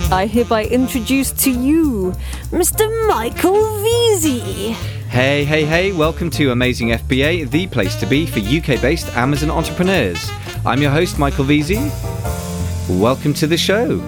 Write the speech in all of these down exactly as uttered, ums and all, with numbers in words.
I hereby introduce to you Mister Michael Veazey. Hey, hey, hey, welcome to Amazing F B A, the place to be for U K-based Amazon entrepreneurs. I'm your host, Michael Veazey. Welcome to the show.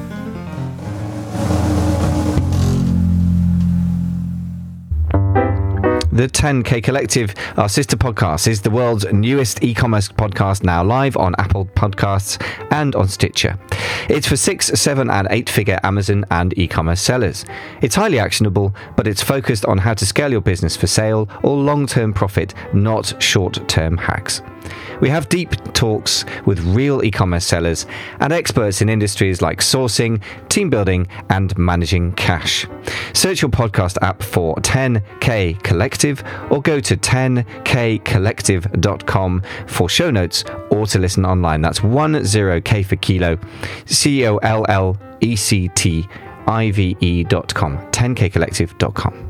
The ten K Collective, our sister podcast, is the world's newest e-commerce podcast, now live on Apple Podcasts and on Stitcher. It's for six, seven and eight figure Amazon and e-commerce sellers. It's highly actionable, but it's focused on how to scale your business for sale or long-term profit, not short-term hacks. We have deep talks with real e-commerce sellers and experts in industries like sourcing, team building, and managing cash. Search your podcast app for ten K Collective or go to ten k collective dot com for show notes or to listen online. That's ten K for kilo, C O L L E C T I V E dot com, ten k collective dot com.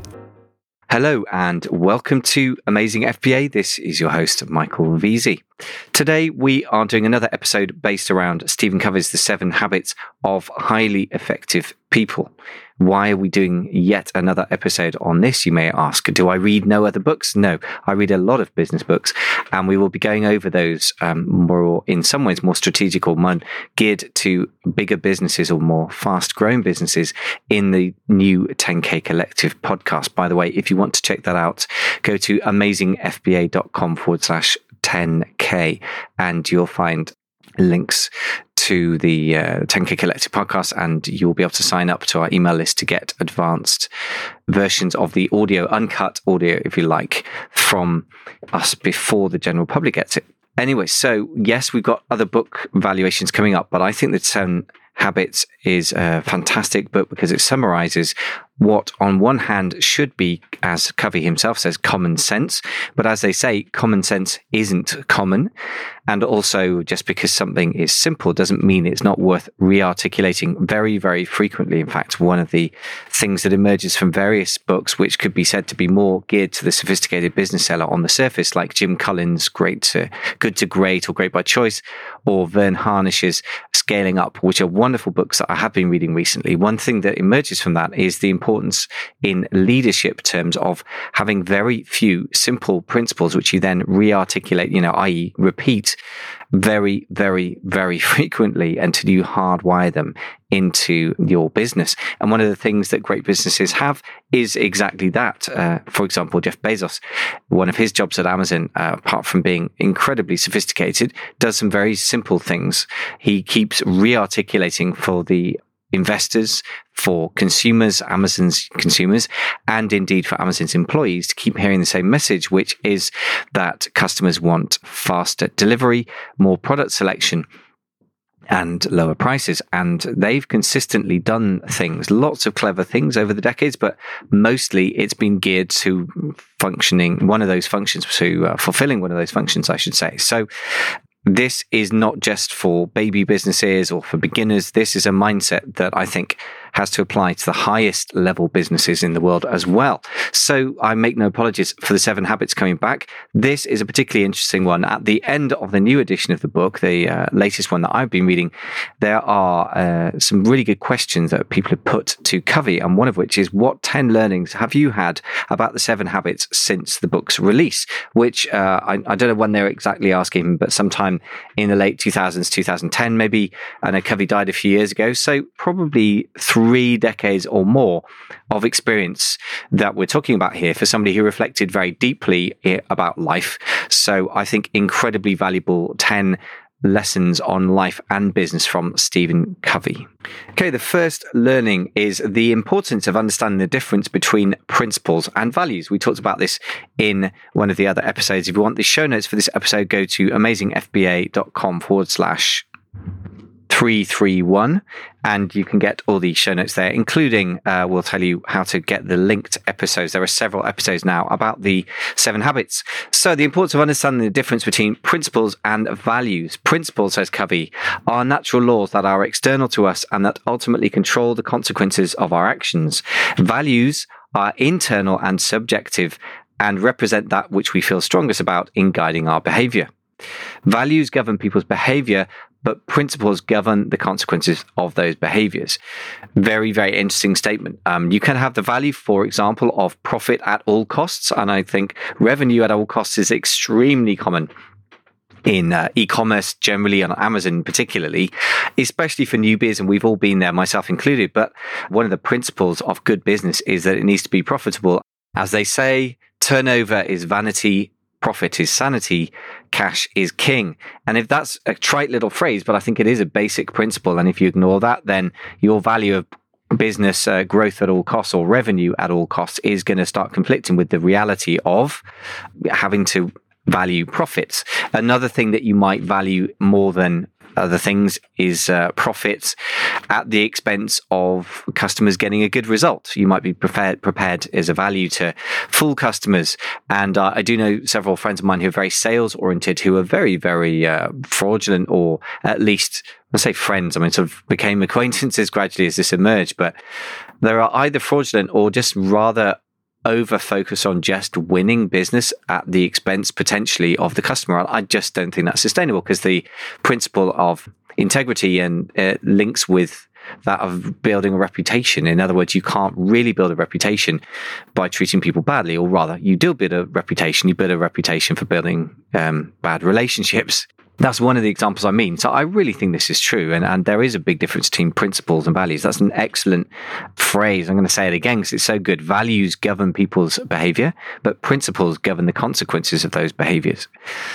Hello and welcome to Amazing F B A. This is your host, Michael Veazey. Today we are doing another episode based around Stephen Covey's The Seven Habits of Highly Effective People. Why are we doing yet another episode on this, you may ask? Do I read no other books? No, I read a lot of business books, and we will be going over those um, more, in some ways, more strategic or more geared to bigger businesses or more fast-growing businesses in the new ten K Collective podcast. By the way, if you want to check that out, go to amazingfba.com forward slash 10K and you'll find links to the uh, ten K Collective podcast, and you'll be able to sign up to our email list to get advanced versions of the audio, uncut audio, if you like, from us before the general public gets it. Anyway, so yes, we've got other book valuations coming up, but I think that Seven Habits is a fantastic book because it summarizes what on one hand should be, as Covey himself says, common sense. But as they say, common sense isn't common. And also, just because something is simple doesn't mean it's not worth re-articulating very, very frequently. In fact, one of the things that emerges from various books, which could be said to be more geared to the sophisticated business seller on the surface, like Jim Collins' Great to, Good to Great or Great by Choice, or Verne Harnish's Scaling Up, which are wonderful books that I have been reading recently. One thing that emerges from that is the importance in leadership terms of having very few simple principles, which you then re-articulate, you know, that is repeat very, very, very frequently until you hardwire them into your business. And one of the things that great businesses have is exactly that. Uh, for example, Jeff Bezos, one of his jobs at Amazon, uh, apart from being incredibly sophisticated, does some very simple things. He keeps re-articulating for the investors, for consumers, Amazon's consumers, and indeed for Amazon's employees to keep hearing the same message, which is that customers want faster delivery, more product selection, and lower prices. And they've consistently done things, lots of clever things over the decades, but mostly it's been geared to functioning, one of those functions, to uh, fulfilling one of those functions, I should say. So this is not just for baby businesses or for beginners. This is a mindset that I think has to apply to the highest level businesses in the world as well. So I make no apologies for the Seven Habits coming back. This is a particularly interesting one. At the end of the new edition of the book, the uh, latest one that I've been reading, there are uh, some really good questions that people have put to Covey, and one of which is, what ten learnings have you had about the Seven Habits since the book's release? Which uh, I, I don't know when they're exactly asking, but sometime in the late two thousands, two thousand ten maybe. I know Covey died a few years ago, so probably three decades or more of experience that we're talking about here for somebody who reflected very deeply about life. So I think incredibly valuable ten lessons on life and business from Stephen Covey. Okay, the first learning is the importance of understanding the difference between principles and values. We talked about this in one of the other episodes. If you want the show notes for this episode, go to amazingfba.com forward slash three three one, and you can get all the show notes there, including uh, we'll tell you how to get the linked episodes. There are several episodes now about the seven habits. So the importance of understanding the difference between principles and values. Principles, says Covey, are natural laws that are external to us and that ultimately control the consequences of our actions. Values are internal and subjective and represent that which we feel strongest about in guiding our behavior. Values govern people's behavior but principles govern the consequences of those behaviors. Very, very interesting statement. Um, you can have the value, for example, of profit at all costs. And I think revenue at all costs is extremely common in uh, e-commerce generally, on Amazon particularly, especially for newbies, and we've all been there, myself included. But one of the principles of good business is that it needs to be profitable. As they say, turnover is vanity, profit is sanity, cash is king. And if that's a trite little phrase, but I think it is a basic principle, and if you ignore that, then your value of business uh, growth at all costs or revenue at all costs is going to start conflicting with the reality of having to value profits. Another thing that you might value more than other things is uh, profits at the expense of customers getting a good result. You might be prepared prepared as a value to fool customers. And uh, I do know several friends of mine who are very sales oriented, who are very, very uh, fraudulent, or at least, I say friends, I mean, sort of became acquaintances gradually as this emerged. But there are either fraudulent or just rather over focus on just winning business at the expense potentially of the customer. I just don't think that's sustainable, because the principle of integrity and uh, links with that of building a reputation. In other words, you can't really build a reputation by treating people badly, or rather, you do build a reputation. You build a reputation for building um, bad relationships. That's one of the examples I mean. So I really think this is true. And, and there is a big difference between principles and values. That's an excellent phrase. I'm going to say it again because it's so good. Values govern people's behavior, but principles govern the consequences of those behaviors.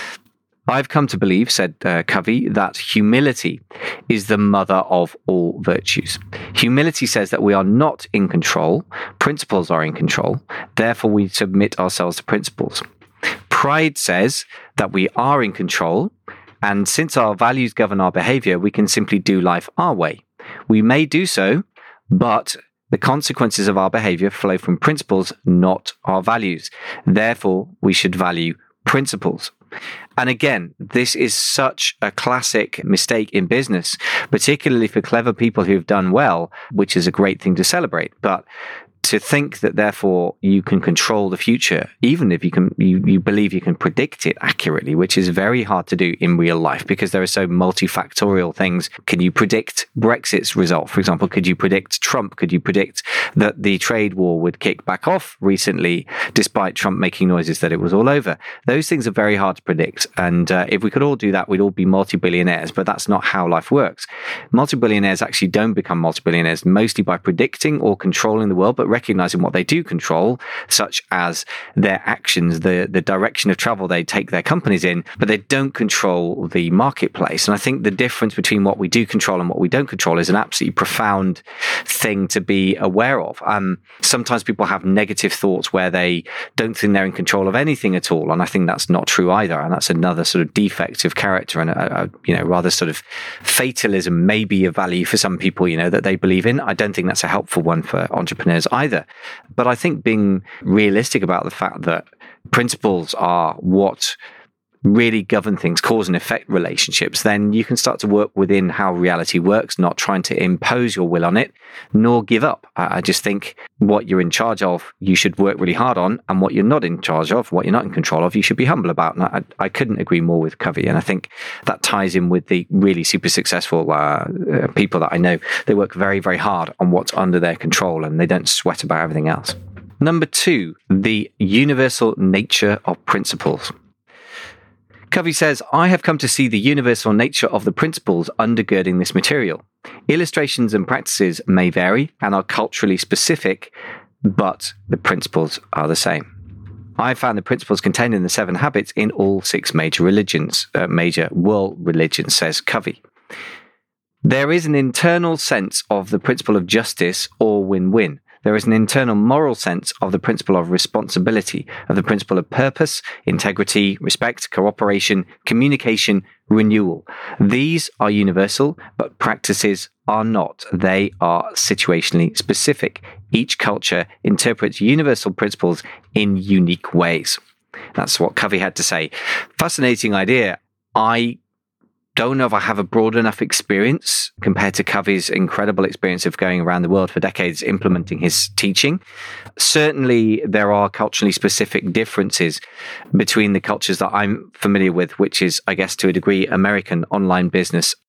I've come to believe, said uh, Covey, that humility is the mother of all virtues. Humility says that we are not in control. Principles are in control. Therefore, we submit ourselves to principles. Pride says that we are in control. And since our values govern our behavior, we can simply do life our way. We may do so, but the consequences of our behavior flow from principles, not our values. Therefore, we should value principles. And again, this is such a classic mistake in business, particularly for clever people who've done well, which is a great thing to celebrate. But to think that therefore you can control the future, even if you can, you, you believe you can predict it accurately, which is very hard to do in real life because there are so multifactorial things. Can you predict Brexit's result? For example, could you predict Trump? Could you predict that the trade war would kick back off recently, despite Trump making noises that it was all over? Those things are very hard to predict. And uh, if we could all do that, we'd all be multi-billionaires, but that's not how life works. Multi-billionaires actually don't become multi-billionaires mostly by predicting or controlling the world, but recognizing what they do control, such as their actions, the, the direction of travel they take their companies in, but they don't control the marketplace. And I think the difference between what we do control and what we don't control is an absolutely profound thing to be aware of. Um, sometimes people have negative thoughts where they don't think they're in control of anything at all. And I think that's not true either. And that's another sort of defect of character and a, a you know, rather sort of fatalism may be a value for some people, you know, that they believe in. I don't think that's a helpful one for entrepreneurs either. But I think being realistic about the fact that principles are what really govern things, cause and effect relationships, then you can start to work within how reality works, not trying to impose your will on it, nor give up. I just think what you're in charge of, you should work really hard on, and what you're not in charge of, what you're not in control of, you should be humble about. And I, I couldn't agree more with Covey. And I think that ties in with the really super successful uh, people that I know. They work very, very hard on what's under their control, and they don't sweat about everything else. Number two, the universal nature of principles. Covey says, I have come to see the universal nature of the principles undergirding this material. Illustrations and practices may vary and are culturally specific, but the principles are the same. I have found the principles contained in the seven habits in all six major religions, uh, major world religions, says Covey. There is an internal sense of the principle of justice or win-win. There is an internal moral sense of the principle of responsibility, of the principle of purpose, integrity, respect, cooperation, communication, renewal. These are universal, but practices are not. They are situationally specific. Each culture interprets universal principles in unique ways. That's what Covey had to say. Fascinating idea. I don't know if I have a broad enough experience compared to Covey's incredible experience of going around the world for decades implementing his teaching. Certainly, there are culturally specific differences between the cultures that I'm familiar with, which is, I guess, to a degree, American online business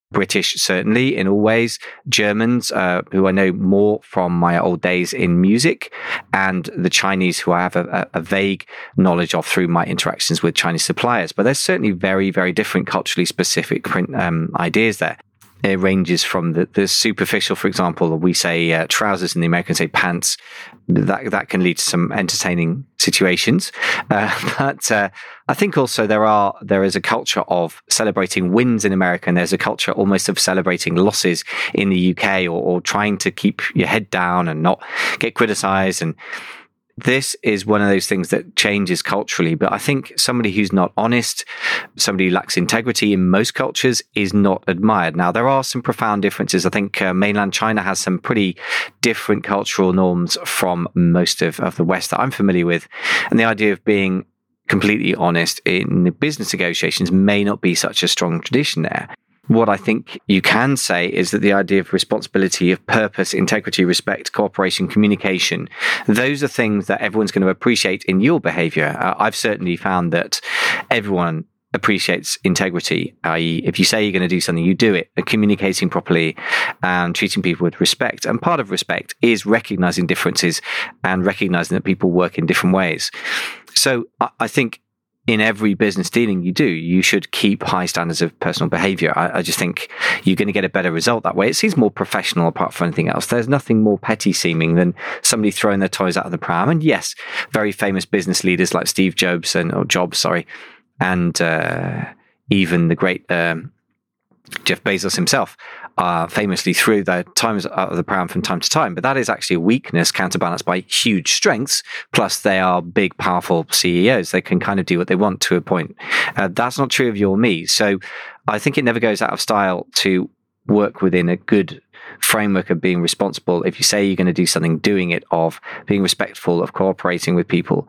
British, certainly, in all ways. Germans, uh, who I know more from my old days in music, and the Chinese, who I have a, a vague knowledge of through my interactions with Chinese suppliers. But there's certainly very, very different culturally specific print, um, ideas there. It ranges from the, the superficial, for example, we say uh, trousers and the Americans say pants. That that can lead to some entertaining situations. Uh, but uh, I think also there are there is a culture of celebrating wins in America, and there's a culture almost of celebrating losses in the U K, or, or trying to keep your head down and not get criticized. And this is one of those things that changes culturally. But I think somebody who's not honest, somebody who lacks integrity in most cultures is not admired. Now, there are some profound differences. I think uh, mainland China has some pretty different cultural norms from most of, of the West that I'm familiar with. And the idea of being completely honest in business negotiations may not be such a strong tradition there. What I think you can say is that the idea of responsibility, of purpose, integrity, respect, cooperation, communication, those are things that everyone's going to appreciate in your behavior. Uh, I've certainly found that everyone appreciates integrity, that is, if you say you're going to do something, you do it, communicating properly and treating people with respect. And part of respect is recognizing differences and recognizing that people work in different ways. So I, I think in every business dealing you do, you should keep high standards of personal behavior. I, I just think you're going to get a better result that way. It seems more professional apart from anything else. There's nothing more petty seeming than somebody throwing their toys out of the pram. And yes, very famous business leaders like Steve Jobs and or Jobs, sorry, and uh, even the great um, Jeff Bezos himself uh, famously threw their toys out of the pram from time to time. But that is actually a weakness counterbalanced by huge strengths. Plus, they are big, powerful C E Os. They can kind of do what they want to a point. Uh, that's not true of you or me. So I think it never goes out of style to work within a good framework of being responsible. If you say you're going to do something, doing it, of being respectful, of cooperating with people,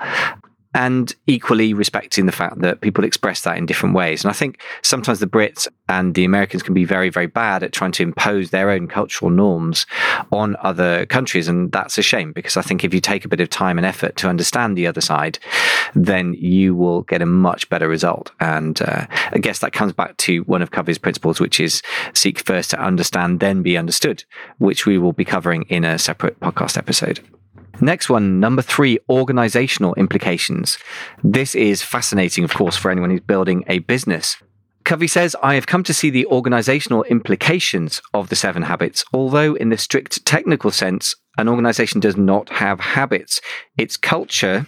and equally respecting the fact that people express that in different ways. And I think sometimes the Brits and the Americans can be very, very bad at trying to impose their own cultural norms on other countries. And that's a shame, because I think if you take a bit of time and effort to understand the other side, then you will get a much better result. And uh, I guess that comes back to one of Covey's principles, which is seek first to understand, then be understood, which we will be covering in a separate podcast episode. Next one, number three, organizational implications. This is fascinating, of course, for anyone who's building a business. Covey says, I have come to see the organizational implications of the seven habits, although in the strict technical sense, an organization does not have habits. Its culture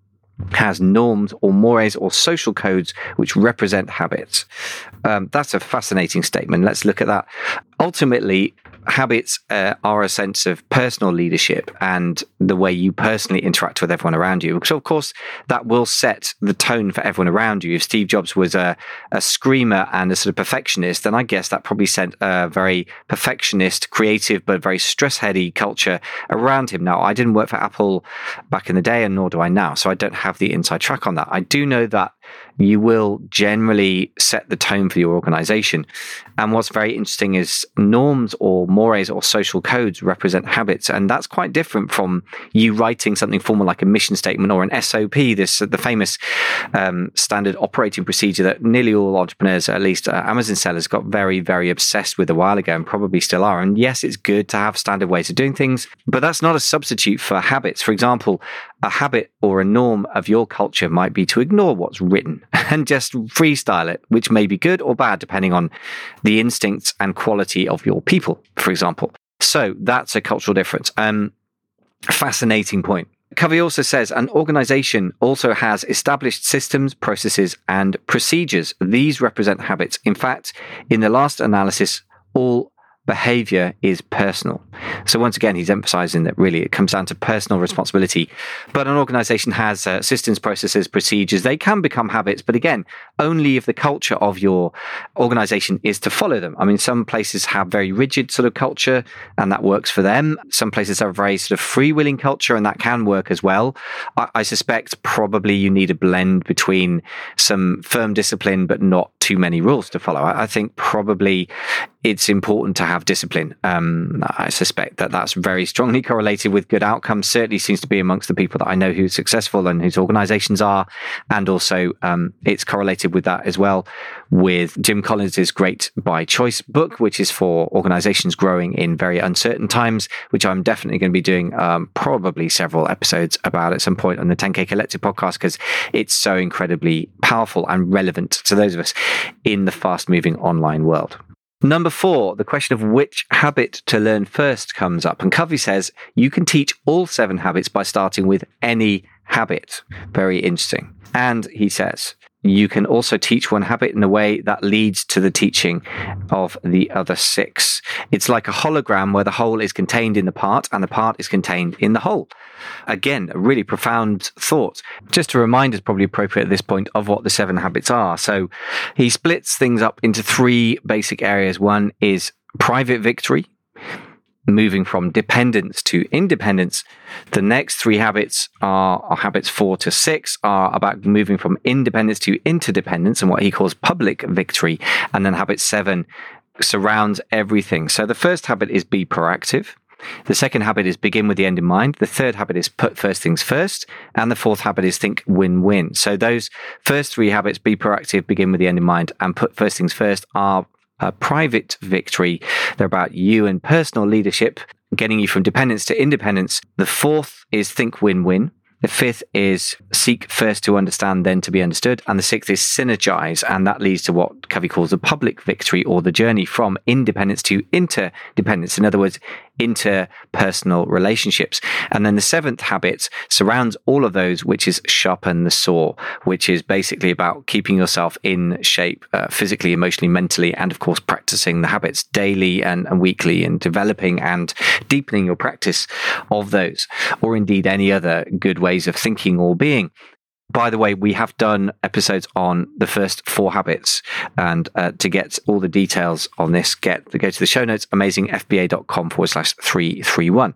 has norms or mores or social codes which represent habits. Um, that's a fascinating statement. Let's look at that. Ultimately, habits uh, are a sense of personal leadership and the way you personally interact with everyone around you. So, of course, that will set the tone for everyone around you. If Steve Jobs was a, a screamer and a sort of perfectionist, then I guess that probably sent a very perfectionist, creative, but very stress-heady culture around him. Now, I didn't work for Apple back in the day, and nor do I now, so I don't have the inside track on that. I do know that you will generally set the tone for your organization. And what's very interesting is norms or mores or social codes represent habits. And that's quite different from you writing something formal like a mission statement or an S O P, this the famous um, standard operating procedure that nearly all entrepreneurs, at least uh, Amazon sellers, got very, very obsessed with a while ago and probably still are. And yes, it's good to have standard ways of doing things, but that's not a substitute for habits. For example, a habit or a norm of your culture might be to ignore what's written and just freestyle it, which may be good or bad depending on the instincts and quality of your people, for example. So that's a cultural difference. Um, fascinating point. Covey also says an organization also has established systems, processes, and procedures. These represent habits. In fact, in the last analysis, all behavior is personal. So once again, he's emphasizing that really it comes down to personal responsibility. But an organization has uh, systems, processes, procedures. They can become habits, but again, only if the culture of your organization is to follow them. I mean, some places have very rigid sort of culture, and that works for them. Some places have a very sort of freewheeling culture, and that can work as well. I, I suspect probably you need a blend between some firm discipline, but not too many rules to follow. I, I think probably it's important to have discipline. Um, I suspect that that's very strongly correlated with good outcomes. Certainly seems to be amongst the people that I know who are successful and whose organizations are. And also um, it's correlated with that as well with Jim Collins' Great by Choice book, which is for organizations growing in very uncertain times, which I'm definitely going to be doing um, probably several episodes about at some point on the ten K Collective podcast, because it's so incredibly powerful and relevant to those of us in the fast-moving online world. Number four, the question of which habit to learn first comes up. And Covey says you can teach all seven habits by starting with any habit. Very interesting. And he says you can also teach one habit in a way that leads to the teaching of the other six. It's like a hologram where the whole is contained in the part and the part is contained in the whole. Again, a really profound thought. Just to remind us, probably appropriate at this point, of what the seven habits are. So he splits things up into three basic areas. One is private victory, moving from dependence to independence. The next three habits are, are habits four to six are about moving from independence to interdependence and what he calls public victory. And then habit seven surrounds everything. So the first habit is be proactive. The second habit is begin with the end in mind. The third habit is put first things first. And the fourth habit is think win-win. So those first three habits, be proactive, begin with the end in mind, and put first things first, are a private victory. They're about you and personal leadership, getting you from dependence to independence. The fourth is think win-win. The fifth is seek first to understand, then to be understood. And the sixth is synergize. And that leads to what Covey calls the public victory, or the journey from independence to interdependence. In other words, interpersonal relationships. And then the seventh habit surrounds all of those, which is sharpen the saw, which is basically about keeping yourself in shape uh, physically, emotionally, mentally, and of course, practicing the habits daily and, and weekly, and developing and deepening your practice of those, or indeed any other good ways of thinking or being. By the way, we have done episodes on the first four habits, and uh, to get all the details on this, get go to the show notes, amazingfba.com forward slash 331.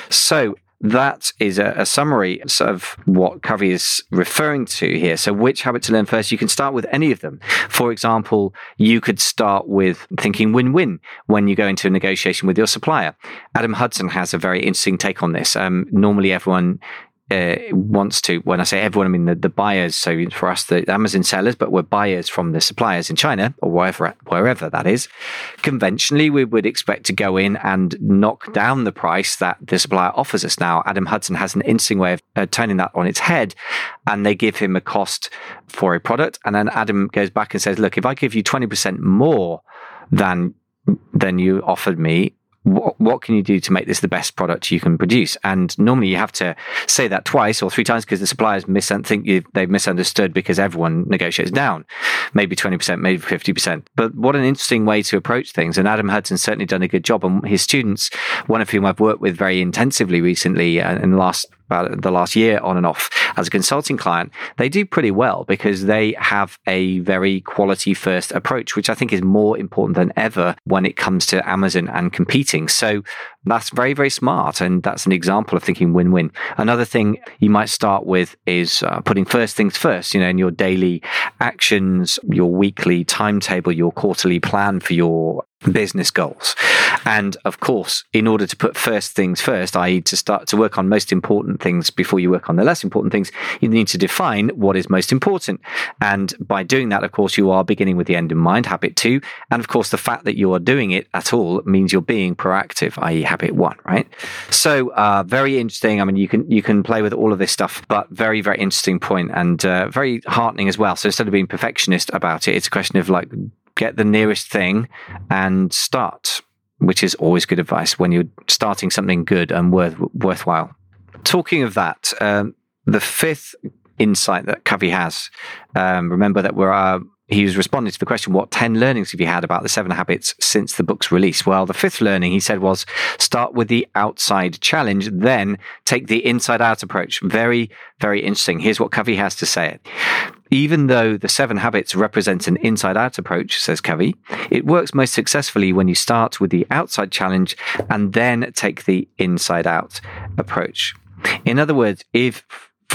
So that is a, a summary of what Covey is referring to here. So which habit to learn first? You can start with any of them. For example, you could start with thinking win-win when you go into a negotiation with your supplier. Adam Hudson has a very interesting take on this. Um, normally everyone Uh, wants to, when I say everyone, I mean the, the buyers. So for us, the Amazon sellers, but we're buyers from the suppliers in China or wherever, wherever that is. Conventionally, we would expect to go in and knock down the price that the supplier offers us. Now, Adam Hudson has an interesting way of uh, turning that on its head, and they give him a cost for a product. And then Adam goes back and says, look, if I give you twenty percent more than, than you offered me, What, what can you do to make this the best product you can produce? And normally you have to say that twice or three times because the suppliers mis- think you, they've misunderstood, because everyone negotiates down, maybe twenty percent, maybe fifty percent. But what an interesting way to approach things. And Adam Hudson's certainly done a good job. And his students, one of whom I've worked with very intensively recently uh, in the last about the last year on and off as a consulting client, they do pretty well because they have a very quality first approach, which I think is more important than ever when it comes to Amazon and competing. So that's very, very smart. And that's an example of thinking win-win. Another thing you might start with is uh, putting first things first, you know, in your daily actions, your weekly timetable, your quarterly plan for your business goals. And of course, in order to put first things first, that is to start to work on most important things before you work on the less important things, you need to define what is most important. And by doing that, of course, you are beginning with the end in mind, habit two. And of course, the fact that you are doing it at all means you're being proactive, that is habit one, right? So uh, very interesting. I mean, you can you can play with all of this stuff, but very, very interesting point and uh, very heartening as well. So instead of being perfectionist about it, it's a question of like, get the nearest thing and start, which is always good advice when you're starting something good and worth, worthwhile. Talking of that, um, the fifth insight that Covey has, um, remember that we're uh, he was responding to the question, what ten learnings have you had about the seven habits since the book's release? Well, the fifth learning, he said, was start with the outside challenge, then take the inside out approach. Very, very interesting. Here's what Covey has to say. Even though the seven habits represent an inside out approach, says Covey, it works most successfully when you start with the outside challenge and then take the inside out approach. In other words, if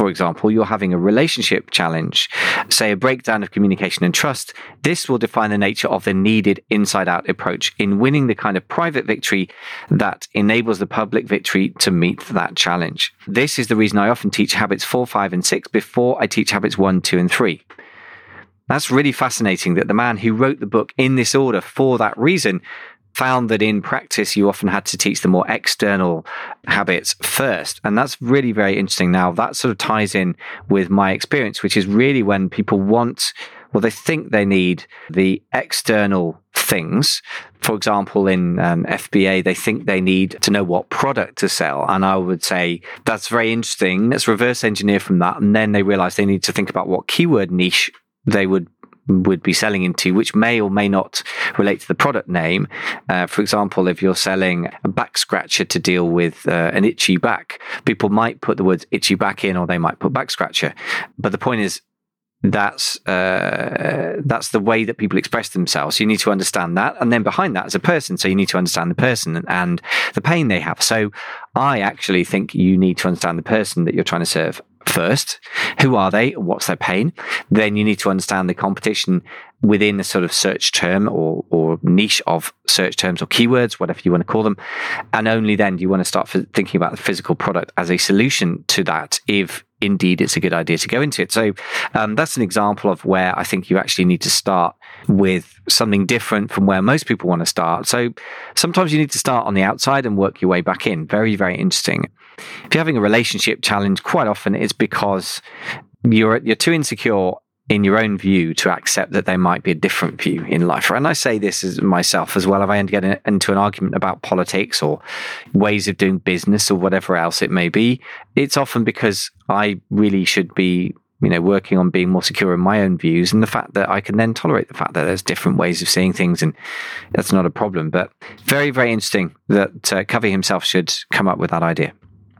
for example, you're having a relationship challenge, say a breakdown of communication and trust, this will define the nature of the needed inside-out approach in winning the kind of private victory that enables the public victory to meet that challenge. This is the reason I often teach habits four, five, and six before I teach habits one, two, and three. That's really fascinating that the man who wrote the book in this order for that reason found that in practice you often had to teach the more external habits first. And that's really very interesting. Now, that sort of ties in with my experience, which is really when people want, well, they think they need the external things. For example, in um, F B A, they think they need to know what product to sell. And I would say, that's very interesting. Let's reverse engineer from that. And then they realize they need to think about what keyword niche they would would be selling into, which may or may not relate to the product name. Uh, for example, if you're selling a back scratcher to deal with uh, an itchy back, people might put the words itchy back in, or they might put back scratcher. But the point is, that's uh, that's the way that people express themselves. You need to understand that, and then behind that is a person. So you need to understand the person and, and the pain they have. So I actually think you need to understand the person that you're trying to serve first. Who are they? What's their pain? Then you need to understand the competition within a sort of search term or or niche of search terms or keywords, whatever you want to call them. And only then do you want to start thinking about the physical product as a solution to that, if indeed it's a good idea to go into it. So um, that's an example of where I think you actually need to start with something different from where most people want to start. So sometimes you need to start on the outside and work your way back in. Very, very interesting. If you're having a relationship challenge, quite often it's because you're you're too insecure in your own view to accept that there might be a different view in life. And I say this as myself as well. If I end up getting into an argument about politics or ways of doing business or whatever else it may be, it's often because I really should be, you know, working on being more secure in my own views, and the fact that I can then tolerate the fact that there's different ways of seeing things, and that's not a problem. But very, very interesting that uh, Covey himself should come up with that idea.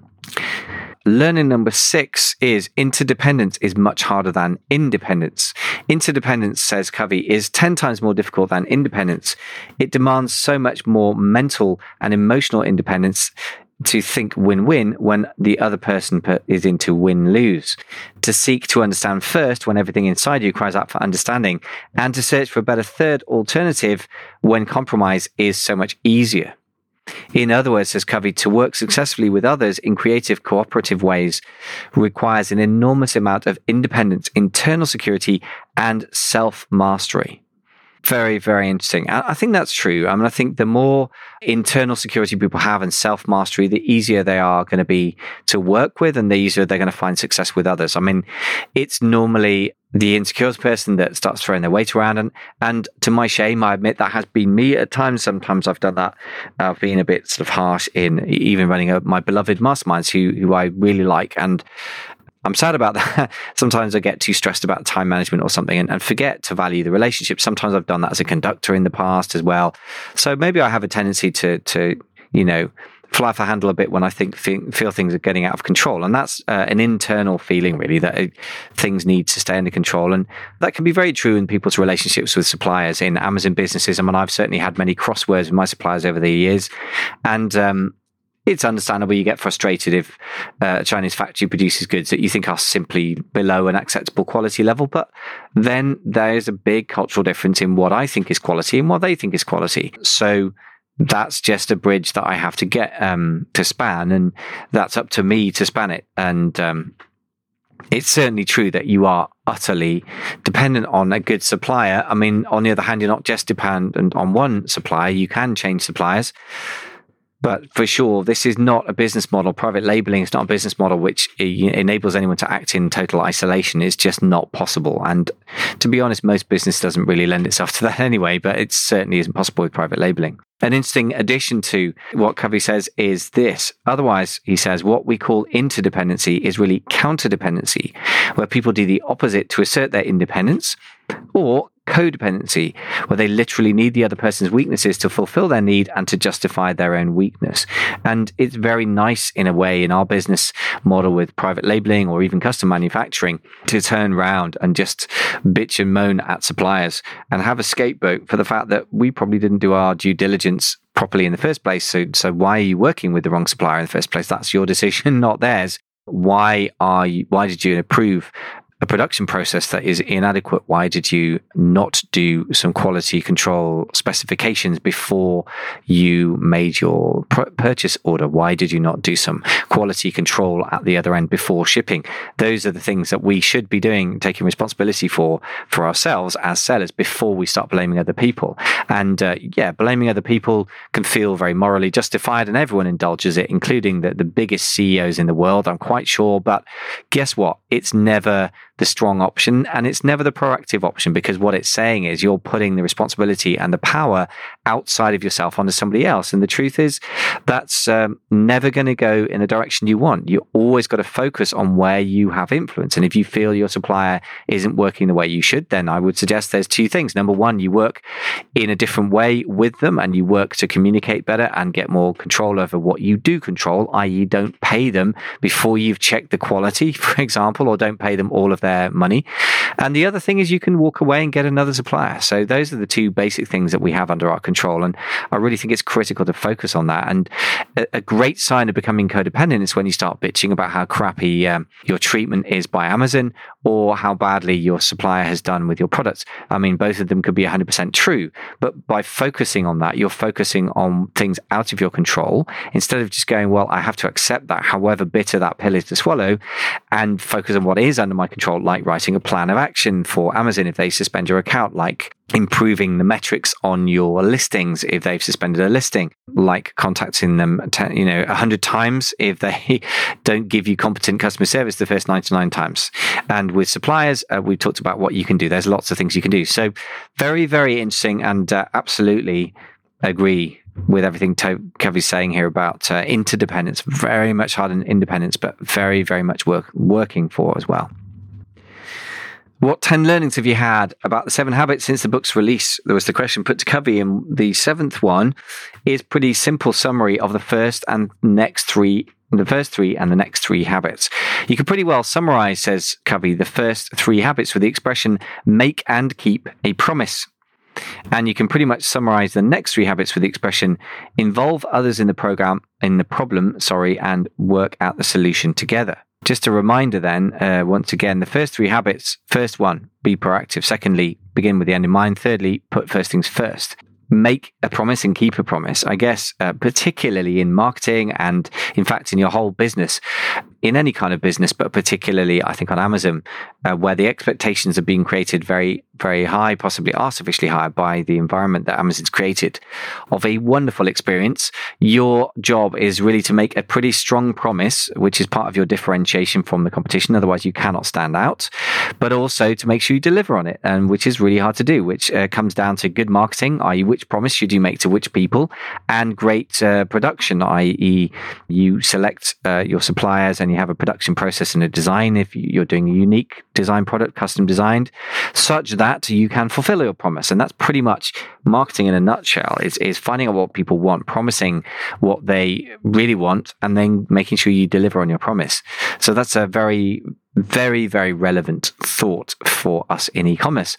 Learning number six is interdependence is much harder than independence. Interdependence, says Covey, is ten times more difficult than independence. It demands so much more mental and emotional independence to think win-win when the other person is into win-lose, to seek to understand first when everything inside you cries out for understanding, and to search for a better third alternative when compromise is so much easier. In other words, says Covey, to work successfully with others in creative, cooperative ways requires an enormous amount of independence, internal security, and self-mastery. Very, very interesting. I think that's true. I mean, I think the more internal security people have and self-mastery, the easier they are going to be to work with, and the easier they're going to find success with others. I mean, it's normally the insecure person that starts throwing their weight around. And, and to my shame, I admit that has been me at times. Sometimes I've done that. I've been a bit sort of harsh in even running a, my beloved masterminds who, who I really like. And I'm sad about that. Sometimes I get too stressed about time management or something and, and forget to value the relationship. Sometimes I've done that as a conductor in the past as well. So maybe I have a tendency to, to you know, fly off the handle a bit when I think feel things are getting out of control. And that's uh, an internal feeling, really, that it, things need to stay under control. And that can be very true in people's relationships with suppliers in Amazon businesses. I mean, I've certainly had many crosswords with my suppliers over the years. And um, it's understandable you get frustrated if uh, a Chinese factory produces goods that you think are simply below an acceptable quality level. But then there's a big cultural difference in what I think is quality and what they think is quality. So that's just a bridge that I have to get um, to span, and that's up to me to span it. And um, it's certainly true that you are utterly dependent on a good supplier. I mean, on the other hand, you're not just dependent on one supplier. You can change suppliers. But for sure, this is not a business model. Private labeling is not a business model which enables anyone to act in total isolation. It's just not possible. And to be honest, most business doesn't really lend itself to that anyway, but it certainly isn't possible with private labeling. An interesting addition to what Covey says is this. Otherwise, he says, what we call interdependency is really counterdependency, where people do the opposite to assert their independence, or codependency, where they literally need the other person's weaknesses to fulfill their need and to justify their own weakness. And it's very nice in a way in our business model with private labeling or even custom manufacturing to turn around and just bitch and moan at suppliers and have a scapegoat for the fact that we probably didn't do our due diligence properly in the first place. So, so why are you working with the wrong supplier in the first place? That's your decision, not theirs. Why are you, why did you approve a production process that is inadequate? Why did you not do some quality control specifications before you made your pr- purchase order? Why did you not do some quality control at the other end before shipping? Those are the things that we should be doing, taking responsibility for, for ourselves as sellers before we start blaming other people. And uh, yeah, blaming other people can feel very morally justified, and everyone indulges it, including the, the biggest C E Os in the world, I'm quite sure. But guess what? It's never the strong option, and it's never the proactive option, because what it's saying is you're putting the responsibility and the power outside of yourself onto somebody else. And the truth is that's um, never going to go in the direction you want. You always got to focus on where you have influence. And if you feel your supplier isn't working the way you should, then I would suggest there's two things. Number one, you work in a different way with them, and you work to communicate better and get more control over what you do control, that is don't pay them before you've checked the quality, for example, or don't pay them all of their money. And the other thing is you can walk away and get another supplier. So those are the two basic things that we have under our control. And I really think it's critical to focus on that. And a, a great sign of becoming codependent is when you start bitching about how crappy um, your treatment is by Amazon, or how badly your supplier has done with your products. I mean, both of them could be one hundred percent true, but by focusing on that, you're focusing on things out of your control instead of just going, well, I have to accept that, however bitter that pill is to swallow, and focus on what is under my control, like writing a plan of action for Amazon if they suspend your account, like improving the metrics on your listings if they've suspended a listing, like contacting them, ten, you know, a hundred times if they don't give you competent customer service the first ninety-nine times. And with suppliers, uh, we've talked about what you can do. There's lots of things you can do. So very, very interesting, and uh, absolutely agree with everything Covey's saying here about uh, interdependence. Very much hard on independence, but very, very much work working for as well. What ten learnings have you had about the seven habits since the book's release? There was the question put to Covey, and the seventh one is pretty simple summary of the first and next three, the first three and the next three habits. You could pretty well summarize, says Covey, the first three habits with the expression make and keep a promise. And you can pretty much summarize the next three habits with the expression involve others in the program, in the problem, sorry, and work out the solution together. Just a reminder then, uh, once again, the first three habits. First one, be proactive. Secondly, begin with the end in mind. Thirdly, put first things first. Make a promise and keep a promise. I guess, uh, particularly in marketing and, in fact, in your whole business, in any kind of business, but particularly, I think, on Amazon, uh, where the expectations are being created very, very high, possibly artificially high by the environment that Amazon's created of a wonderful experience. Your job is really to make a pretty strong promise, which is part of your differentiation from the competition. Otherwise, you cannot stand out, but also to make sure you deliver on it, and which is really hard to do, which uh, comes down to good marketing, that is which promise should you make to which people, and great uh, production, that is you select uh, your suppliers and you have a production process and a design, if you're doing a unique design product, custom designed, such that you can fulfill your promise. And that's pretty much marketing in a nutshell, is, is finding out what people want, promising what they really want, and then making sure you deliver on your promise. So that's a very, very, very relevant thought for us in e-commerce.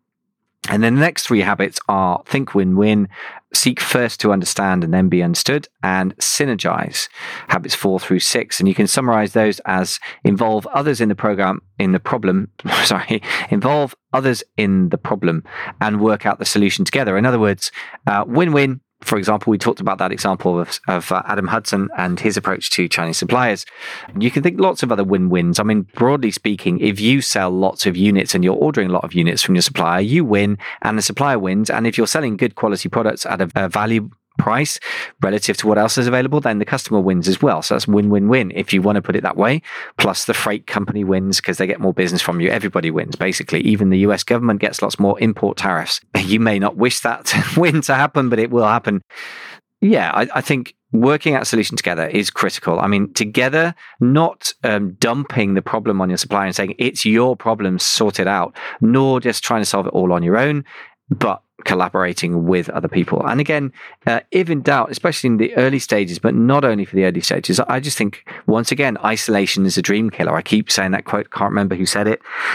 And then the next three habits are think win-win, seek first to understand and then be understood, and synergize. Habits four through six. And you can summarize those as involve others in the program, in the problem, sorry, involve others in the problem and work out the solution together. In other words, uh, win-win. For example, we talked about that example of, of uh, Adam Hudson and his approach to Chinese suppliers. You can think lots of other win-wins. I mean, broadly speaking, if you sell lots of units and you're ordering a lot of units from your supplier, you win and the supplier wins. And if you're selling good quality products at a, a value price relative to what else is available, then the customer wins as well. So that's win-win-win, if you want to put it that way. Plus the freight company wins because they get more business from you. Everybody wins, basically. Even the U S government gets lots more import tariffs. You may not wish that win to happen, but it will happen. Yeah, I, I think working out a solution together is critical. I mean, together, not um, dumping the problem on your supplier and saying it's your problem, sort it out, nor just trying to solve it all on your own, but collaborating with other people. And again, uh, if in doubt, especially in the early stages, but not only for the early stages, I just think, once again, isolation is a dream killer. I keep saying that quote, can't remember who said it.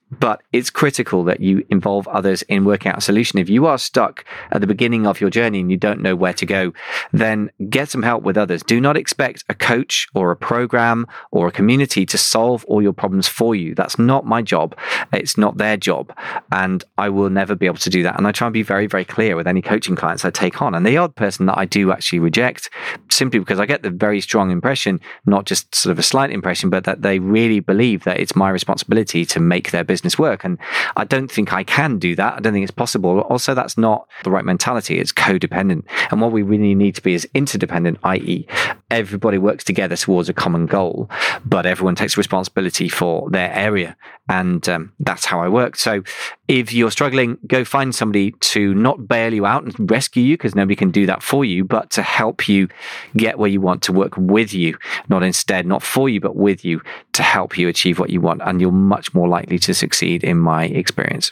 But it's critical that you involve others in working out a solution. If you are stuck at the beginning of your journey and you don't know where to go, then get some help with others. Do not expect a coach or a program or a community to solve all your problems for you. That's not my job. It's not their job. And I will never be able to do that. And I try and be very, very clear with any coaching clients I take on. And the odd person that I do actually reject, simply because I get the very strong impression, not just sort of a slight impression, but that they really believe that it's my responsibility to make their business business work. And I don't think I can do that. I don't think it's possible. Also, that's not the right mentality. It's codependent. And what we really need to be is interdependent, that is everybody works together towards a common goal, but everyone takes responsibility for their area. And um, that's how I work. So if you're struggling, go find somebody to not bail you out and rescue you, because nobody can do that for you, but to help you get where you want, to work with you, not instead, not for you, but with you, to help you achieve what you want. And you're much more likely to succeed, in my experience.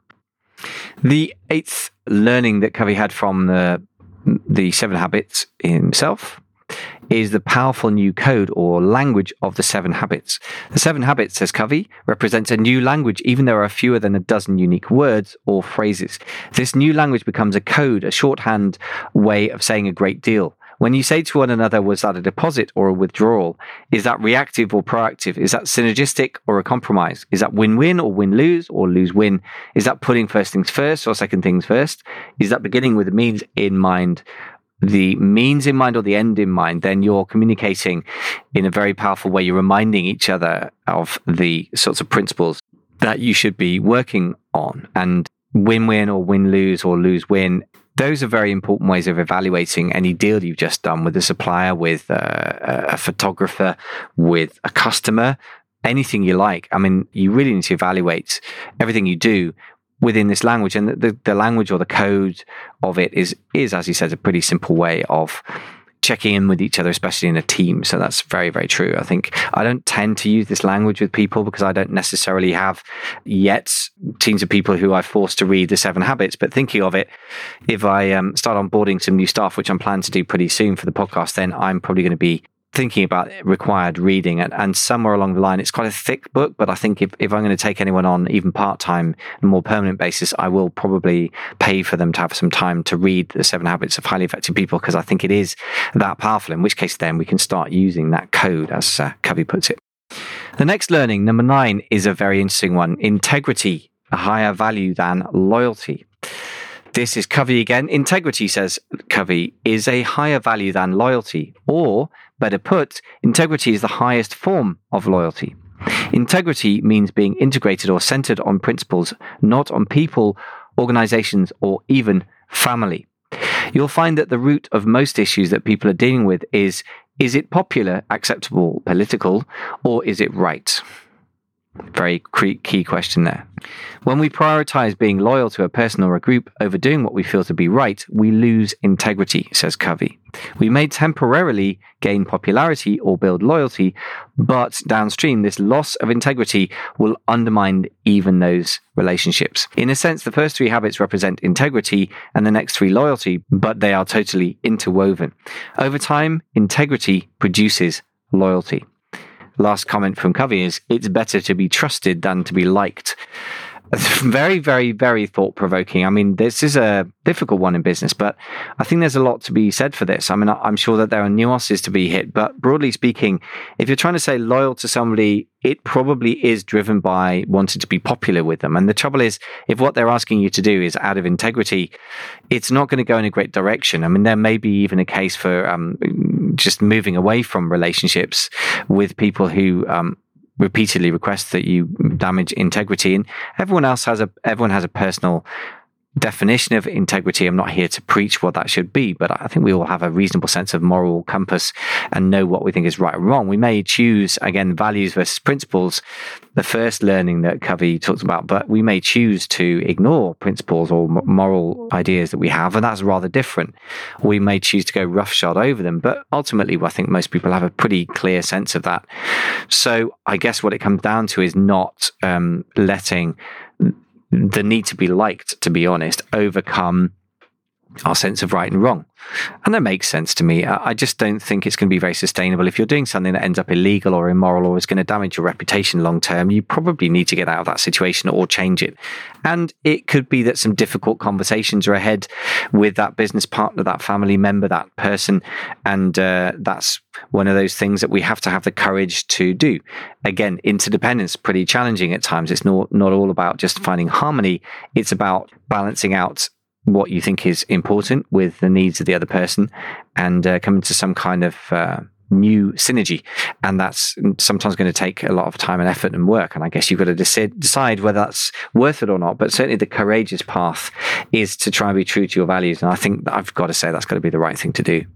The eighth learning that Covey had from the, the Seven Habits himself is the powerful new code or language of the Seven Habits. The Seven Habits, says Covey, represents a new language, even though there are fewer than a dozen unique words or phrases. This new language becomes a code, a shorthand way of saying a great deal. When you say to one another, was that a deposit or a withdrawal? Is that reactive or proactive? Is that synergistic or a compromise? Is that win-win or win-lose or lose-win? Is that putting first things first or second things first? Is that beginning with the means in mind, the means in mind or the end in mind? Then you're communicating in a very powerful way. You're reminding each other of the sorts of principles that you should be working on. And win-win or win-lose or lose-win, those are very important ways of evaluating any deal you've just done with a supplier, with a, a photographer, with a customer, anything you like. I mean, you really need to evaluate everything you do within this language. And the, the language or the code of it is, is, as he says, a pretty simple way of checking in with each other, especially in a team. So that's very, very true. I think I don't tend to use this language with people because I don't necessarily have yet teams of people who I've forced to read the Seven Habits. But thinking of it, if I um, start onboarding some new staff, which I'm planning to do pretty soon for the podcast, then I'm probably going to be thinking about required reading. And, and somewhere along the line, it's quite a thick book, but I think if, if I'm going to take anyone on, even part-time, on a more permanent basis, I will probably pay for them to have some time to read the Seven Habits of Highly Effective People, because I think it is that powerful, in which case then we can start using that code, as uh, Covey puts it. The next learning, number nine, is a very interesting one. Integrity, a higher value than loyalty. This is Covey again. Integrity, says Covey, is a higher value than loyalty, or better put, integrity is the highest form of loyalty. Integrity means being integrated or centered on principles, not on people, organizations, or even family. You'll find that the root of most issues that people are dealing with is, is it popular, acceptable, political, or is it right? Very key question there. When we prioritize being loyal to a person or a group over doing what we feel to be right, we lose integrity, says Covey. We may temporarily gain popularity or build loyalty, but downstream, this loss of integrity will undermine even those relationships. In a sense, the first three habits represent integrity and the next three loyalty, but they are totally interwoven. Over time, integrity produces loyalty. Last comment from Covey is, it's better to be trusted than to be liked. Very, very, very thought-provoking. I mean, this is a difficult one in business, but I think there's a lot to be said for this. I mean, I'm sure that there are nuances to be hit, but broadly speaking, if you're trying to say loyal to somebody, it probably is driven by wanting to be popular with them. And the trouble is, if what they're asking you to do is out of integrity, it's not going to go in a great direction. I mean, there may be even a case for um, just moving away from relationships with people who um, repeatedly request that you damage integrity. And everyone else has a everyone has a personal definition of integrity. I'm not here to preach what that should be, but I think we all have a reasonable sense of moral compass and know what we think is right or wrong. We may choose, again, values versus principles, the first learning that Covey talks about, but we may choose to ignore principles or moral ideas that we have, and that's rather different. We may choose to go roughshod over them, but ultimately, I think most people have a pretty clear sense of that. So I guess what it comes down to is not um, letting the need to be liked, to be honest, overcome our sense of right and wrong. And that makes sense to me. I just don't think it's going to be very sustainable. If you're doing something that ends up illegal or immoral or is going to damage your reputation long term, you probably need to get out of that situation or change it. And it could be that some difficult conversations are ahead with that business partner, that family member, that person. And uh, that's one of those things that we have to have the courage to do. Again, interdependence, pretty challenging at times. It's not, not all about just finding harmony. It's about balancing out what you think is important with the needs of the other person and uh, coming to some kind of uh, new synergy. And that's sometimes going to take a lot of time and effort and work. And I guess you've got to decide, decide whether that's worth it or not. But certainly the courageous path is to try and be true to your values. And I think I've got to say that's got to be the right thing to do.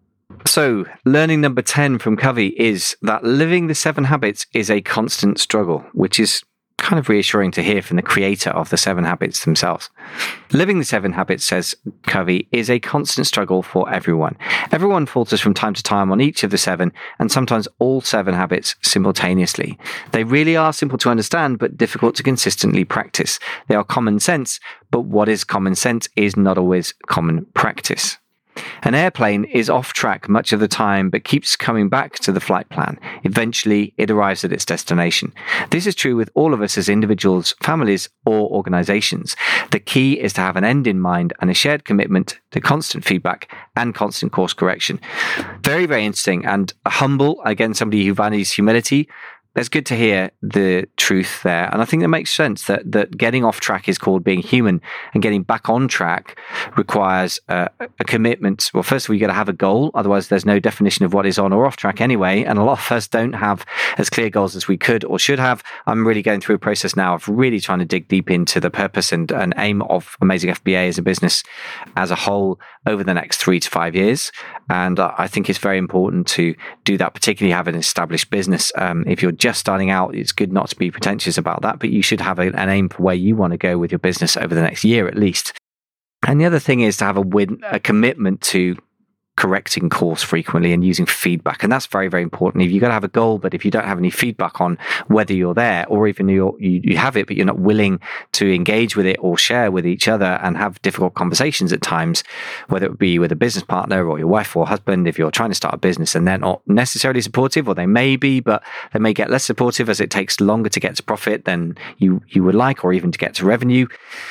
So, learning number ten from Covey is that living the seven habits is a constant struggle, which is kind of reassuring to hear from the creator of the seven habits themselves. Living the seven habits, says Covey, is a constant struggle for everyone. Everyone falters from time to time on each of the seven, and sometimes all seven habits simultaneously. They really are simple to understand, but difficult to consistently practice. They are common sense, but what is common sense is not always common practice. An airplane is off track much of the time, but keeps coming back to the flight plan. Eventually, it arrives at its destination. This is true with all of us as individuals, families, or organizations. The key is to have an end in mind and a shared commitment to constant feedback and constant course correction. Very, very interesting and humble. Again, somebody who values humility. It's good to hear the truth there. And I think that makes sense that, that getting off track is called being human, and getting back on track requires uh, a commitment. Well, first of all, you got to have a goal. Otherwise, there's no definition of what is on or off track anyway. And a lot of us don't have as clear goals as we could or should have. I'm really going through a process now of really trying to dig deep into the purpose and, and aim of Amazing F B A as a business as a whole over the next three to five years. And uh, I think it's very important to do that, particularly have an established business. Um, if you're just starting out, it's good not to be pretentious about that, but you should have a, an aim for where you want to go with your business over the next year at least. And the other thing is to have a win, a commitment to correcting course frequently and using feedback. And that's very, very important. You've got to have a goal, but if you don't have any feedback on whether you're there, or even you're, you, you have it, but you're not willing to engage with it or share with each other and have difficult conversations at times, whether it be with a business partner or your wife or husband, if you're trying to start a business and they're not necessarily supportive, or they may be, but they may get less supportive as it takes longer to get to profit than you, you would like, or even to get to revenue,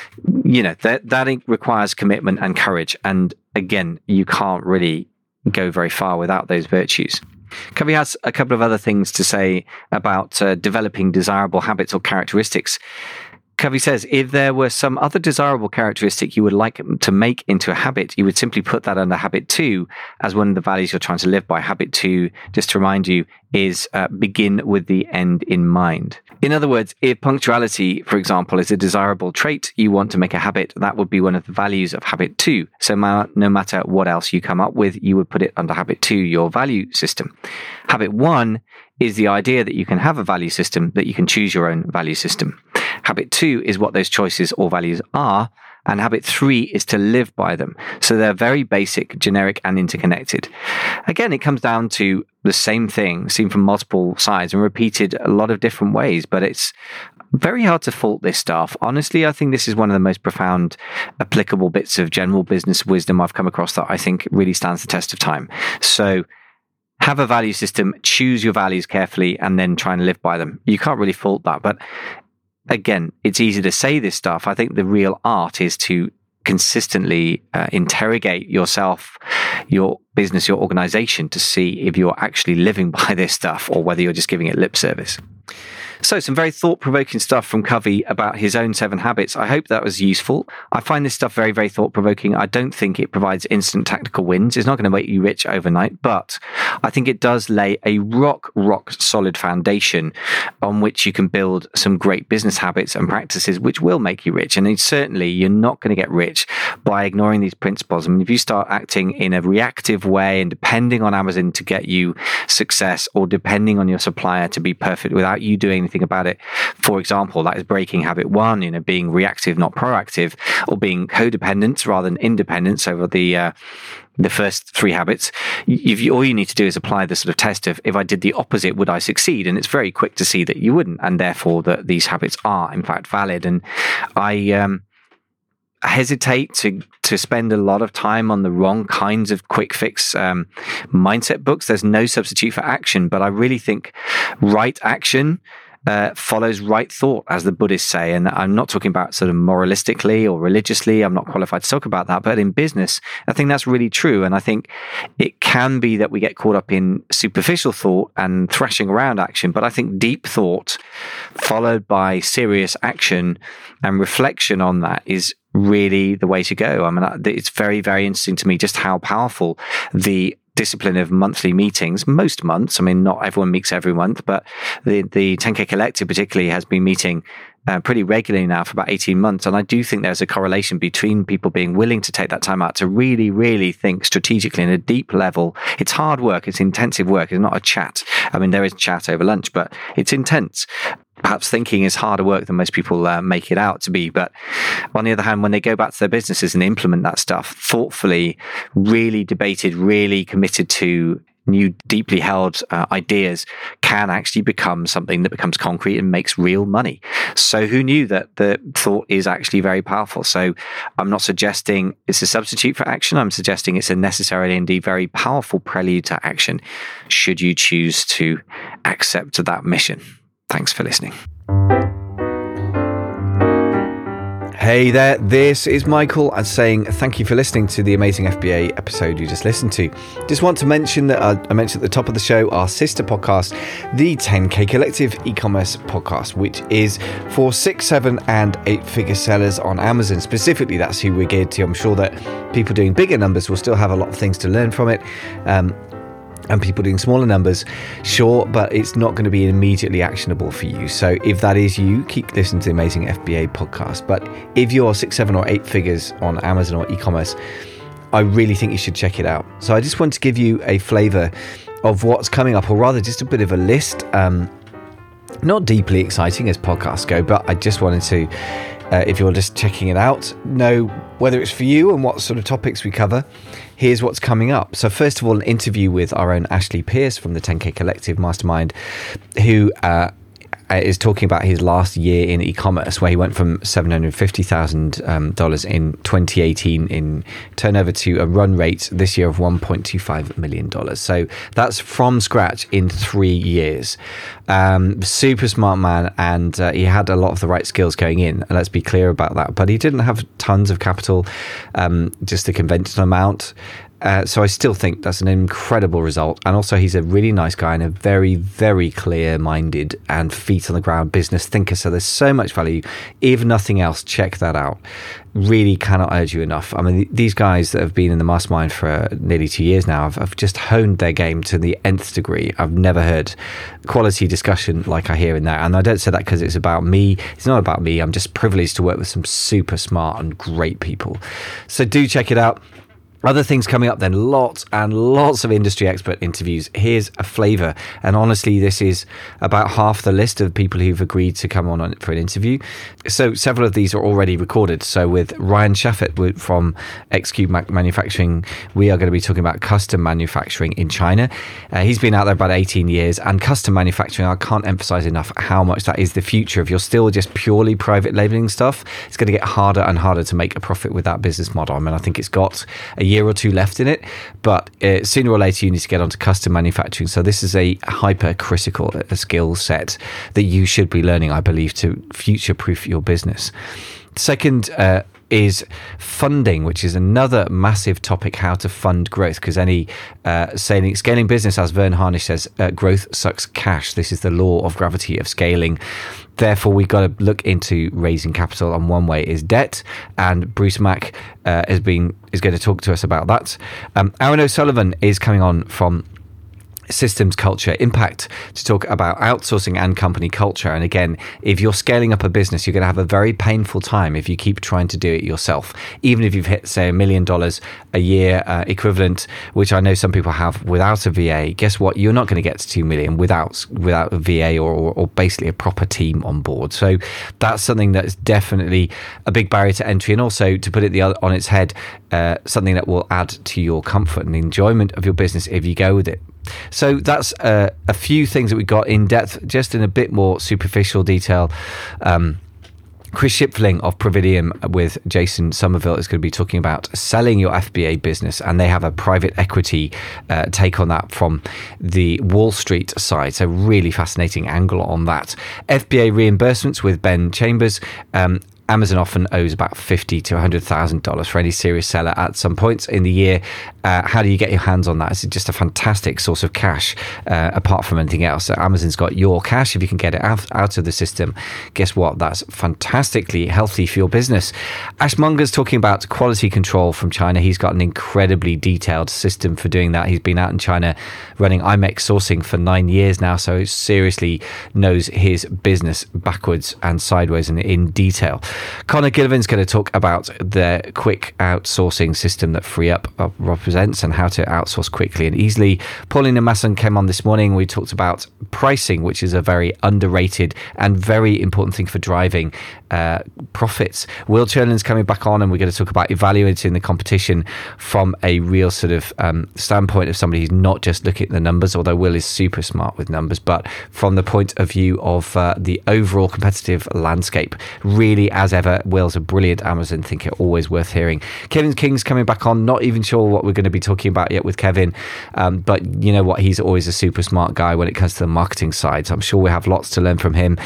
you know, that, that requires commitment and courage. And again, you can't really go very far without those virtues. Covey has a couple of other things to say about uh, developing desirable habits or characteristics. Covey says, if there were some other desirable characteristic you would like to make into a habit, you would simply put that under habit two as one of the values you're trying to live by. Habit two, just to remind you, is uh, begin with the end in mind. In other words, if punctuality, for example, is a desirable trait you want to make a habit, that would be one of the values of habit two. So ma- no matter what else you come up with, you would put it under habit two, your value system. Habit one is the idea that you can have a value system, that you can choose your own value system. Habit two is what those choices or values are. And habit three is to live by them. So they're very basic, generic, and interconnected. Again, it comes down to the same thing, seen from multiple sides and repeated a lot of different ways, but it's very hard to fault this stuff. Honestly, I think this is one of the most profound, applicable bits of general business wisdom I've come across that I think really stands the test of time. So have a value system, choose your values carefully, and then try and live by them. You can't really fault that, but again, it's easy to say this stuff. I think the real art is to consistently uh, interrogate yourself, your business, your organization, to see if you're actually living by this stuff or whether you're just giving it lip service. So some very thought-provoking stuff from Covey about his own seven habits. I hope that was useful. I find this stuff very, very thought-provoking. I don't think it provides instant tactical wins. It's not going to make you rich overnight, but I think it does lay a rock, rock solid foundation on which you can build some great business habits and practices which will make you rich. And it's certainly, you're not going to get rich by ignoring these principles. I mean, if you start acting in a reactive way and depending on Amazon to get you success, or depending on your supplier to be perfect without you doing anything about it, for example, that is breaking habit one, you know, being reactive, not proactive, or being codependent rather than independent over the uh, the first three habits. If you, all you need to do is apply the sort of test of, if I did the opposite, would I succeed? And it's very quick to see that you wouldn't, and therefore that these habits are in fact valid. And I um hesitate to to spend a lot of time on the wrong kinds of quick fix um, mindset books. There's no substitute for action, but I really think right action Uh, follows right thought, as the Buddhists say. And I'm not talking about sort of moralistically or religiously. I'm not qualified to talk about that. But in business, I think that's really true. And I think it can be that we get caught up in superficial thought and thrashing around action. But I think deep thought followed by serious action and reflection on that is really the way to go. I mean, it's very, very interesting to me just how powerful the discipline of monthly meetings, most months. I mean, not everyone meets every month, but the, the ten K Collective particularly has been meeting uh, pretty regularly now for about eighteen months. And I do think there's a correlation between people being willing to take that time out to really, really think strategically in a deep level. It's hard work. It's intensive work. It's not a chat. I mean, there is chat over lunch, but it's intense. Perhaps thinking is harder work than most people uh, make it out to be. But on the other hand, when they go back to their businesses and implement that stuff thoughtfully, really debated, really committed to new, deeply held uh, ideas, can actually become something that becomes concrete and makes real money. So who knew that the thought is actually very powerful? So I'm not suggesting it's a substitute for action. I'm suggesting it's a necessarily indeed very powerful prelude to action, should you choose to accept that mission. Thanks for listening. Hey there, this is Michael and saying thank you for listening to the Amazing F B A episode you just listened to. Just want to mention that uh, I mentioned at the top of the show our sister podcast, the ten K Collective e-commerce podcast, which is for six, seven and eight figure sellers on Amazon. Specifically, that's who we're geared to. I'm sure that people doing bigger numbers will still have a lot of things to learn from it. Um, and people doing smaller numbers, sure, but it's not going to be immediately actionable for you. So if that is you, keep listening to the Amazing F B A podcast. But if you're six, seven or eight figures on Amazon or e-commerce, I really think you should check it out. So I just want to give you a flavor of what's coming up, or rather just a bit of a list. Um, not deeply exciting as podcasts go, but I just wanted to, uh, if you're just checking it out, know whether it's for you and what sort of topics we cover. Here's what's coming up. So first of all, an interview with our own Ashley Pierce from the ten K Collective Mastermind, who uh, is talking about his last year in e-commerce, where he went from seven hundred fifty thousand dollars um, in twenty eighteen in turnover to a run rate this year of one point two five million dollars. So that's from scratch in three years. Um, super smart man, and uh, he had a lot of the right skills going in. Let's be clear about that. But he didn't have tons of capital, um, just a conventional amount. Uh, so I still think that's an incredible result. And also he's a really nice guy and a very, very clear-minded and feet-on-the-ground business thinker. So there's so much value. If nothing else, check that out. Really cannot urge you enough. I mean, these guys that have been in the mastermind for uh, nearly two years now have, have just honed their game to the nth degree. I've never heard quality discussion like I hear in there. And I don't say that because it's about me. It's not about me. I'm just privileged to work with some super smart and great people. So do check it out. Other things coming up then, lots and lots of industry expert interviews. Here's a flavour. And honestly, this is about half the list of people who've agreed to come on for an interview. So several of these are already recorded. So with Ryan Shaffett from X Cube Manufacturing, we are going to be talking about custom manufacturing in China. Uh, he's been out there about eighteen years, and custom manufacturing, I can't emphasize enough how much that is the future. If you're still just purely private labeling stuff, it's going to get harder and harder to make a profit with that business model. I mean, I think it's got a year or two left in it, but uh, sooner or later you need to get onto custom manufacturing. So this is a hyper critical uh, skill set that you should be learning, I believe, to future proof your business. Second uh, is funding, which is another massive topic, how to fund growth, because any uh, scaling, scaling business, as Vern Harnish says, uh, growth sucks cash. This is the law of gravity of scaling. Therefore, we've got to look into raising capital, and one way is debt. And Bruce Mack uh, has been is going to talk to us about that. Um, Aaron O'Sullivan is coming on from Systems Culture Impact to talk about outsourcing and company culture. And again, if you're scaling up a business, you're going to have a very painful time if you keep trying to do it yourself. Even if you've hit, say, a million dollars a year uh, equivalent, which I know some people have without a V A, guess what? You're not going to get to two million without without a V A or, or, or basically a proper team on board. So that's something that's definitely a big barrier to entry. And also, to put it the other, on its head, uh, something that will add to your comfort and enjoyment of your business if you go with it. So that's uh, a few things that we got in depth, just in a bit more superficial detail. Um, Chris Shipfling of Providium with Jason Somerville is going to be talking about selling your F B A business, and they have a private equity uh, take on that from the Wall Street side. So really fascinating angle on that. F B A reimbursements with Ben Chambers. Um, Amazon often owes about fifty to one hundred thousand dollars for any serious seller at some points in the year. Uh, how do you get your hands on that? It's just a fantastic source of cash, uh, apart from anything else. So Amazon's got your cash. If you can get it out, out of the system, guess what? That's fantastically healthy for your business. Ash Munger's talking about quality control from China. He's got an incredibly detailed system for doing that. He's been out in China running I M E X sourcing for nine years now, so he seriously knows his business backwards and sideways and in detail. Connor Gillivan's going to talk about the quick outsourcing system that FreeUp represents and how to outsource quickly and easily. Paulina Masson came on this morning. We talked about pricing, which is a very underrated and very important thing for driving uh, profits. Will Cherlin's coming back on, and we're going to talk about evaluating the competition from a real sort of um, standpoint of somebody who's not just looking at the numbers, although Will is super smart with numbers, but from the point of view of uh, the overall competitive landscape. Really, as ever, Will's a brilliant Amazon thinker, always worth hearing. Kevin King's coming back on. Not even sure what we're going to be talking about yet with Kevin, um, but you know what? He's always a super smart guy when it comes to the marketing side, so I'm sure we have lots to learn from him.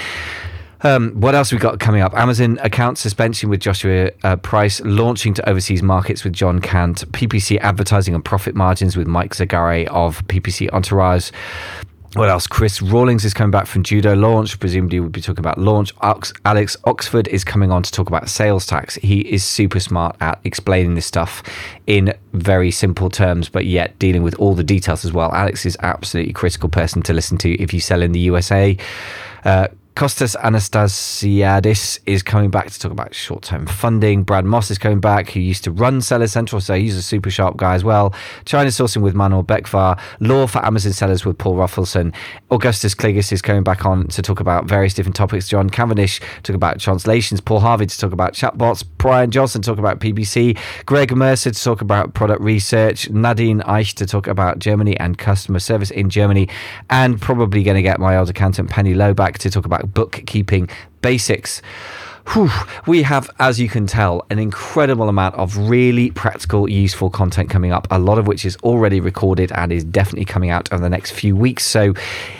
Um, what else we got coming up? Amazon account suspension with Joshua uh, Price, launching to overseas markets with John Cant, P P C advertising and profit margins with Mike Zagare of P P C Entourage. What else? Chris Rawlings is coming back from Judo Launch. Presumably we'll be talking about Launch. Ox- Alex Oxford is coming on to talk about sales tax. He is super smart at explaining this stuff in very simple terms, but yet dealing with all the details as well. Alex is absolutely critical person to listen to if you sell in the U S A. Uh, Kostas Anastasiadis is coming back to talk about short-term funding. Brad Moss is coming back, who used to run Seller Central, so he's a super sharp guy as well. China sourcing with Manuel Bekvar. Law for Amazon sellers with Paul Ruffleson. Augustus Kligas is coming back on to talk about various different topics. John Cavendish talk about translations. Paul Harvey to talk about chatbots. Brian Johnson to talk about P B C. Greg Mercer to talk about product research. Nadine Eich to talk about Germany and customer service in Germany. And probably going to get my old accountant Penny Lowe back to talk about bookkeeping basics. Whew. We have, as you can tell, an incredible amount of really practical, useful content coming up, a lot of which is already recorded and is definitely coming out over the next few weeks. So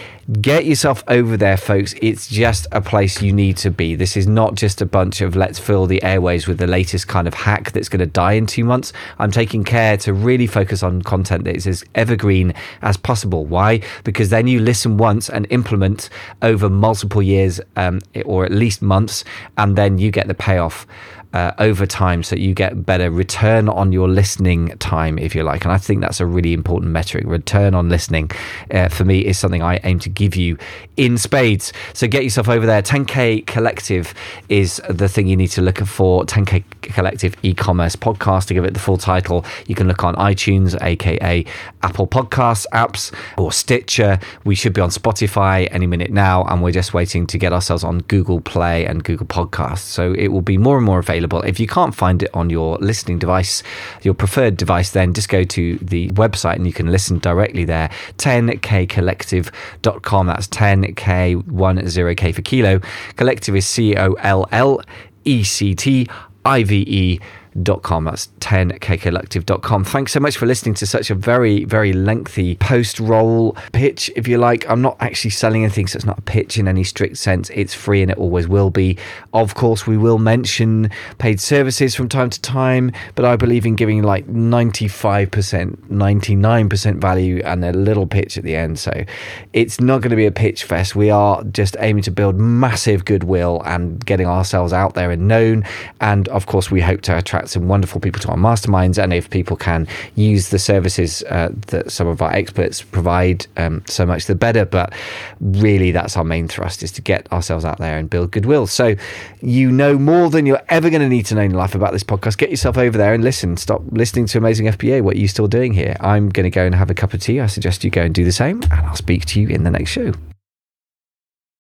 get yourself over there, folks. It's just a place you need to be. This is not just a bunch of let's fill the airways with the latest kind of hack that's going to die in two months. I'm taking care to really focus on content that is as evergreen as possible. Why? Because then you listen once and implement over multiple years, um, or at least months, and then you get the payoff Uh, over time, so you get better return on your listening time, if you like. And I think that's a really important metric. Return on listening, uh, for me, is something I aim to give you in spades. So get yourself over there. ten K Collective is the thing you need to look for. ten K Collective e-commerce podcast, to give it the full title. You can look on iTunes, aka Apple Podcasts apps, or Stitcher. We should be on Spotify any minute now, and we're just waiting to get ourselves on Google Play and Google Podcasts. So it will be more and more available. If you can't find it on your listening device, your preferred device, then just go to the website and you can listen directly there. ten k collective dot com. That's ten K, one zero K for kilo. Collective is C O L L E C T I V E dot com. That's ten k collective dot com. Thanks so much for listening to such a very, very lengthy post-roll pitch, if you like. I'm not actually selling anything, so it's not a pitch in any strict sense. It's free and it always will be. Of course, we will mention paid services from time to time, but I believe in giving like ninety-five percent, ninety-nine percent value and a little pitch at the end. So it's not going to be a pitch fest. We are just aiming to build massive goodwill and getting ourselves out there and known. And of course, we hope to attract some wonderful people to our masterminds, and if people can use the services uh, that some of our experts provide, um, so much the better. But really, that's our main thrust, is to get ourselves out there and build goodwill. So you know more than you're ever going to need to know in your life about this podcast. Get yourself over there and listen. Stop listening to Amazing F B A. What are you still doing here? I'm going to go and have a cup of tea. I suggest you go and do the same, and I'll speak to you in the next show.